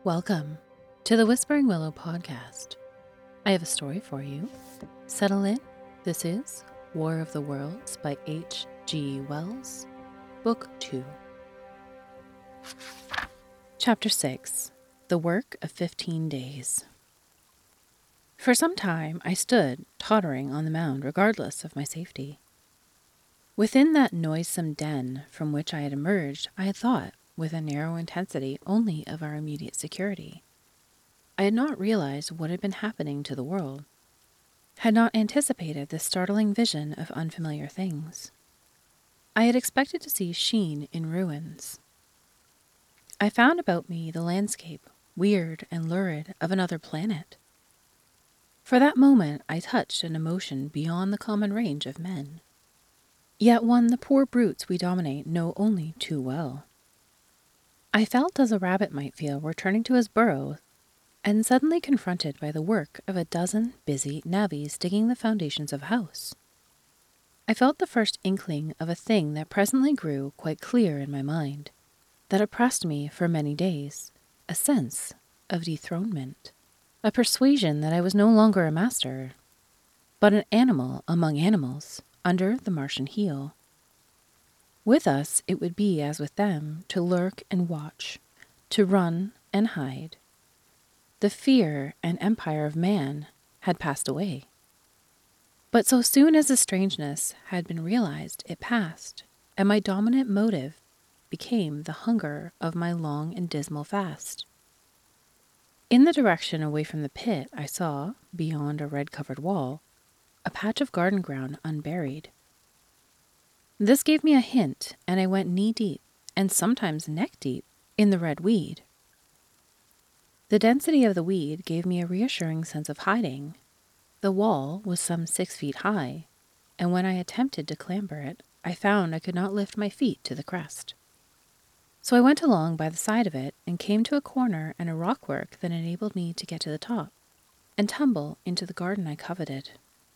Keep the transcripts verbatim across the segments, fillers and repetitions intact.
Welcome to the Whispering Willow podcast. I have a story for you. Settle in. This is War of the Worlds by H G Wells, Book two. Chapter six. The Work of Fifteen Days. For some time I stood tottering on the mound regardless of my safety. Within that noisome den from which I had emerged, I had thought, with a narrow intensity, only of our immediate security. I had not realized what had been happening to the world, had not anticipated the startling vision of unfamiliar things. I had expected to see Sheen in ruins. I found about me the landscape, weird and lurid, of another planet. For that moment I touched an emotion beyond the common range of men, yet one the poor brutes we dominate know only too well. I felt as a rabbit might feel returning to his burrow and suddenly confronted by the work of a dozen busy navvies digging the foundations of a house. I felt the first inkling of a thing that presently grew quite clear in my mind, that oppressed me for many days, a sense of dethronement, a persuasion that I was no longer a master, but an animal among animals, under the Martian heel. With us it would be as with them, to lurk and watch, to run and hide. The fear and empire of man had passed away. But so soon as the strangeness had been realized, it passed, and my dominant motive became the hunger of my long and dismal fast. In the direction away from the pit, I saw, beyond a red-covered wall, a patch of garden ground unburied. This gave me a hint, and I went knee-deep, and sometimes neck-deep, in the red weed. The density of the weed gave me a reassuring sense of hiding. The wall was some six feet high, and when I attempted to clamber it, I found I could not lift my feet to the crest. So I went along by the side of it and came to a corner and a rockwork that enabled me to get to the top and tumble into the garden I coveted.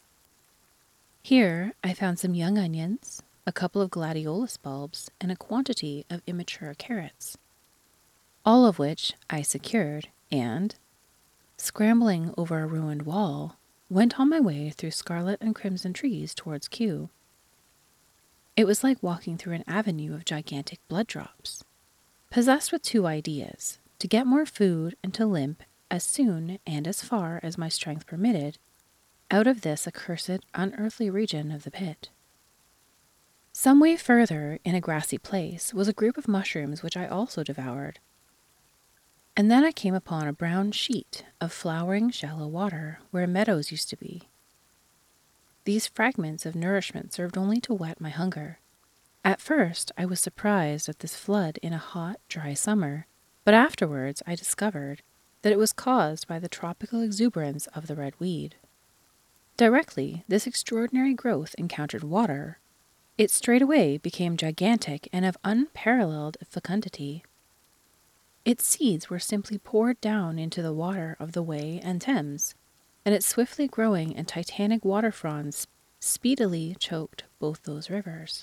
Here I found some young onions, a couple of gladiolus bulbs, and a quantity of immature carrots, all of which I secured and, scrambling over a ruined wall, went on my way through scarlet and crimson trees towards Kew. It was like walking through an avenue of gigantic blood drops. Possessed with two ideas, to get more food and to limp, as soon and as far as my strength permitted, out of this accursed, unearthly region of the pit. Some way further, in a grassy place, was a group of mushrooms which I also devoured. And then I came upon a brown sheet of flowering shallow water where meadows used to be. These fragments of nourishment served only to whet my hunger. At first I was surprised at this flood in a hot, dry summer, but afterwards I discovered that it was caused by the tropical exuberance of the red weed. Directly this extraordinary growth encountered water, it straightway became gigantic and of unparalleled fecundity. Its seeds were simply poured down into the water of the Wey and Thames, and its swiftly growing and titanic water fronds speedily choked both those rivers.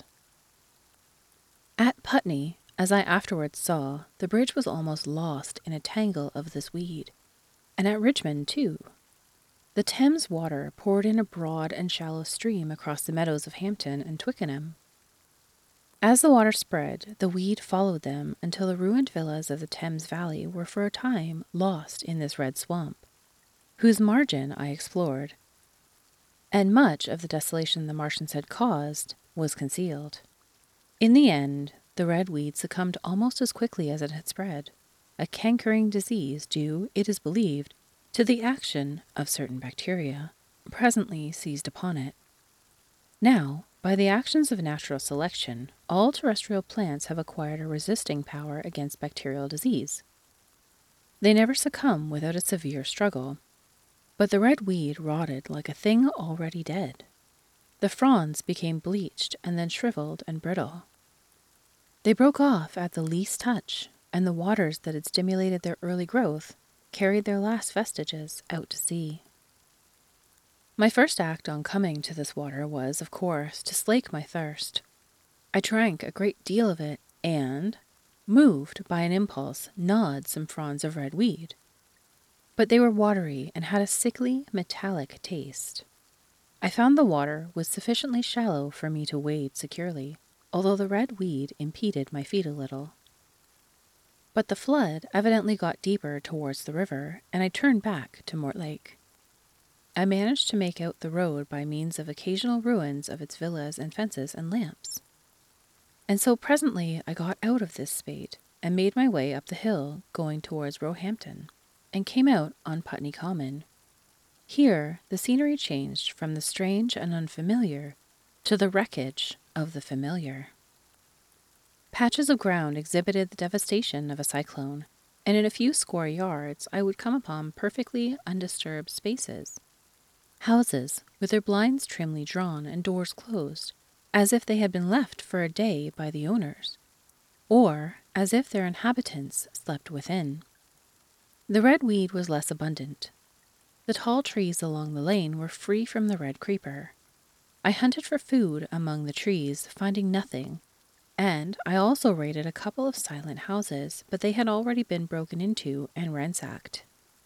At Putney, as I afterwards saw, the bridge was almost lost in a tangle of this weed, and at Richmond too. The Thames water poured in a broad and shallow stream across the meadows of Hampton and Twickenham. As the water spread, the weed followed them until the ruined villas of the Thames Valley were for a time lost in this red swamp, whose margin I explored, and much of the desolation the Martians had caused was concealed. In the end, the red weed succumbed almost as quickly as it had spread, a cankering disease due, it is believed, to the action of certain bacteria, presently seized upon it. Now, by the actions of natural selection, all terrestrial plants have acquired a resisting power against bacterial disease. They never succumb without a severe struggle, but the red weed rotted like a thing already dead. The fronds became bleached and then shriveled and brittle. They broke off at the least touch, and the waters that had stimulated their early growth carried their last vestiges out to sea. My first act on coming to this water was, of course, to slake my thirst. I drank a great deal of it, and, moved by an impulse, gnawed some fronds of red weed. But they were watery and had a sickly, metallic taste. I found the water was sufficiently shallow for me to wade securely, although the red weed impeded my feet a little. But the flood evidently got deeper towards the river, and I turned back to Mortlake. I managed to make out the road by means of occasional ruins of its villas and fences and lamps. And so presently I got out of this spate and made my way up the hill going towards Roehampton, and came out on Putney Common. Here the scenery changed from the strange and unfamiliar to the wreckage of the familiar. Patches of ground exhibited the devastation of a cyclone, and in a few square yards I would come upon perfectly undisturbed spaces. Houses with their blinds trimly drawn and doors closed, as if they had been left for a day by the owners, or as if their inhabitants slept within. The red weed was less abundant. The tall trees along the lane were free from the red creeper. I hunted for food among the trees, finding nothing, and I also raided a couple of silent houses, but they had already been broken into and ransacked.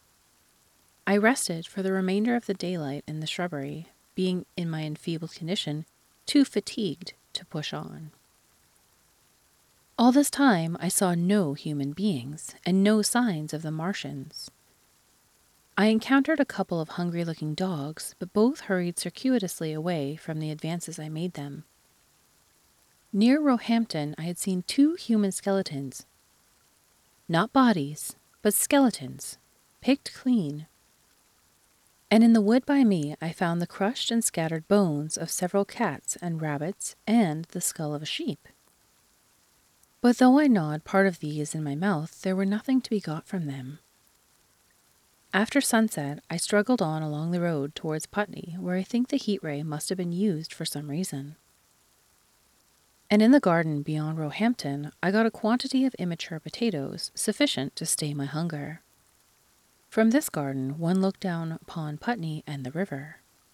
I rested for the remainder of the daylight in the shrubbery, being in my enfeebled condition too fatigued to push on. All this time I saw no human beings and no signs of the Martians. I encountered a couple of hungry-looking dogs, but both hurried circuitously away from the advances I made them. Near Roehampton I had seen two human skeletons. Not bodies, but skeletons, picked clean. And in the wood by me I found the crushed and scattered bones of several cats and rabbits and the skull of a sheep. But though I gnawed part of these in my mouth, there were nothing to be got from them. After sunset, I struggled on along the road towards Putney, where I think the heat ray must have been used for some reason. And in the garden beyond Roehampton, I got a quantity of immature potatoes, sufficient to stay my hunger. From this garden, one looked down upon Putney and the river.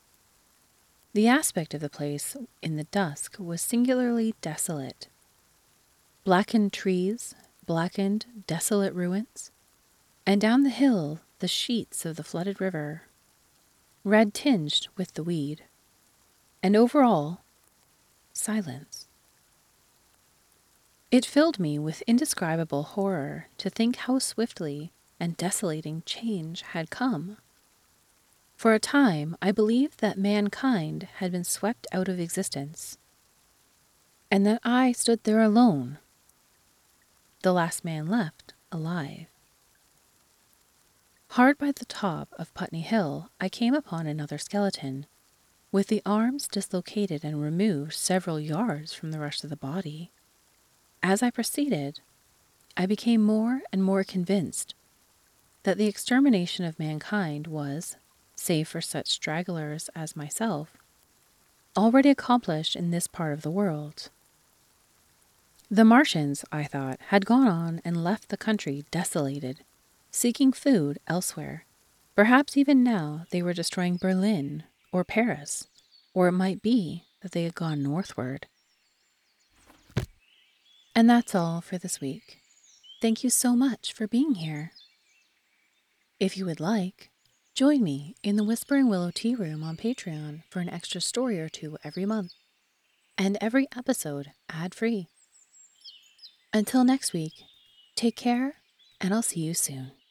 The aspect of the place in the dusk was singularly desolate. Blackened trees, blackened, desolate ruins, and down the hill the sheets of the flooded river, red tinged with the weed, and over all, silence. It filled me with indescribable horror to think how swiftly and desolating change had come. For a time I believed that mankind had been swept out of existence, and that I stood there alone, the last man left alive. Hard by the top of Putney Hill, I came upon another skeleton, with the arms dislocated and removed several yards from the rest of the body. As I proceeded, I became more and more convinced that the extermination of mankind was, save for such stragglers as myself, already accomplished in this part of the world. The Martians, I thought, had gone on and left the country desolated, seeking food elsewhere. Perhaps even now they were destroying Berlin or Paris, or it might be that they had gone northward. And that's all for this week. Thank you so much for being here. If you would like, join me in the Whispering Willow Tea Room on Patreon for an extra story or two every month, and every episode ad-free. Until next week, take care, and I'll see you soon.